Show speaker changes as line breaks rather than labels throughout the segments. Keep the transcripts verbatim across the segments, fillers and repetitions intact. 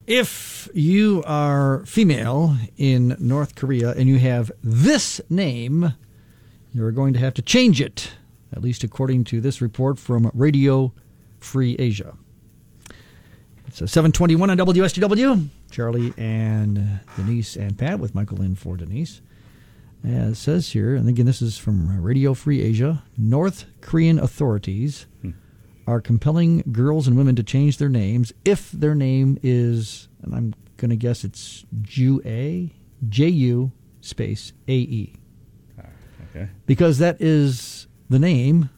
If you are female in North Korea and you have this name, you're going to have to change it, at least according to this report from Radio Free Asia. It's a seven twenty-one on W S T W. Charlie and Denise and Pat with Michael in for Denise. As it says here, and again, this is from Radio Free Asia, North Korean authorities hmm. are compelling girls and women to change their names if their name is, and I'm going to guess it's Ju-A, J U space A E.
Okay.
Because that is the name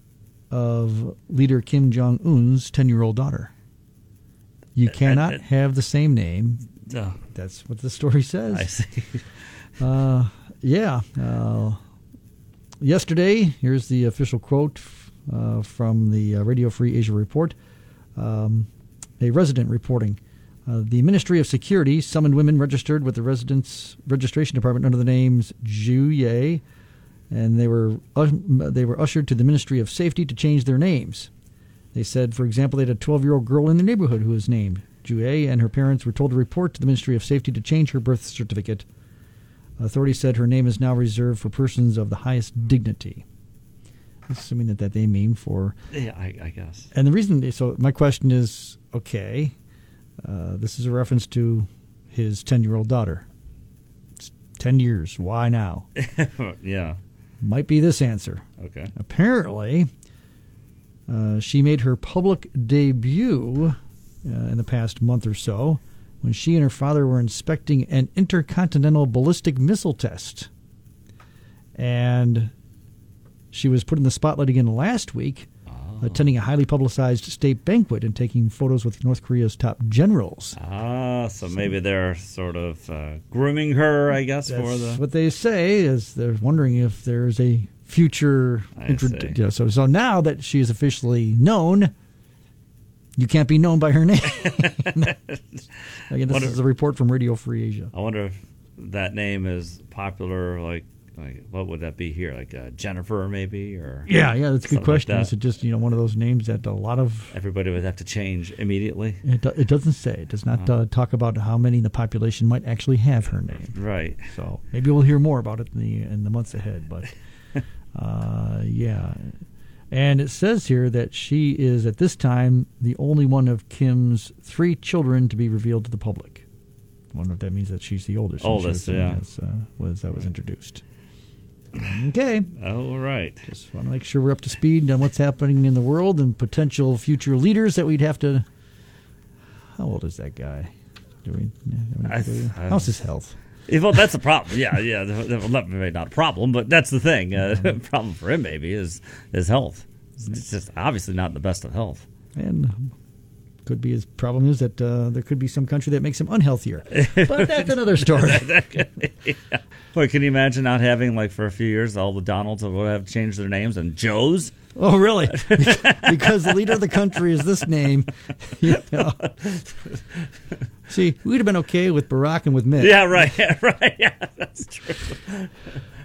of leader Kim Jong-un's ten-year-old daughter. You cannot have the same name.
No.
That's what the story says.
I see.
uh, yeah. Uh, yesterday, here's the official quote uh, from the uh, Radio Free Asia report. Um, a resident reporting. Uh, the Ministry of Security summoned women registered with the Residence Registration Department under the names Ju-Ye, and they were uh, they were ushered to the Ministry of Safety to change their names. They said, for example, they had a twelve-year-old girl in the neighborhood who was named Ju-A, and her parents were told to report to the Ministry of Safety to change her birth certificate. Authorities said her name is now reserved for persons of the highest dignity. Assuming that, that they mean for...
Yeah, I, I guess.
And the reason... So my question is, okay, uh, this is a reference to his ten-year-old daughter. It's ten years. Why now?
Yeah.
Might be this answer.
Okay.
Apparently... Uh, she made her public debut uh, in the past month or so when she and her father were inspecting an intercontinental ballistic missile test. And she was put in the spotlight again last week, oh. attending a highly publicized state banquet and taking photos with North Korea's top generals.
Ah, so, so maybe they're sort of uh, grooming her, I guess,
that's
for the...
what they say, is they're wondering if there's a future intro- you know, so so now that she is officially known, you can't be known by her name. Again, this wonder, is a report from Radio Free Asia.
I wonder if that name is popular, like, like what would that be here, like uh, Jennifer maybe, or
yeah, yeah, that's a good question.
Like
Is it just, you know, one of those names that a lot of
everybody would have to change immediately?
It, do, it doesn't say. It does not oh. uh, talk about how many in the population might actually have her name.
Right.
So maybe we'll hear more about it in the in the months ahead, but. Uh, yeah. And it says here that she is, at this time, the only one of Kim's three children to be revealed to the public. I wonder if that means that she's the oldest.
Oldest, yeah.
As, uh, was, that was introduced. Okay.
All right.
Just want to make sure we're up to speed on what's happening in the world and potential future leaders that we'd have to... How old is that guy? Do we, do we,
I, I,
how's his health?
Well, that's the problem. Yeah, yeah. Maybe not a problem, but that's the thing. Uh, the problem for him maybe is his health. It's just obviously not in the best of health.
And could be his problem is that uh, there could be some country that makes him unhealthier. But that's another story.
Yeah. Boy, can you imagine not having, like, for a few years, all the Donalds will have changed their names and Joes?
Oh, really? Because the leader of the country is this name. You know. See, we'd have been okay with Barack and with Mitt.
Yeah, right. Yeah, right. Yeah, that's true.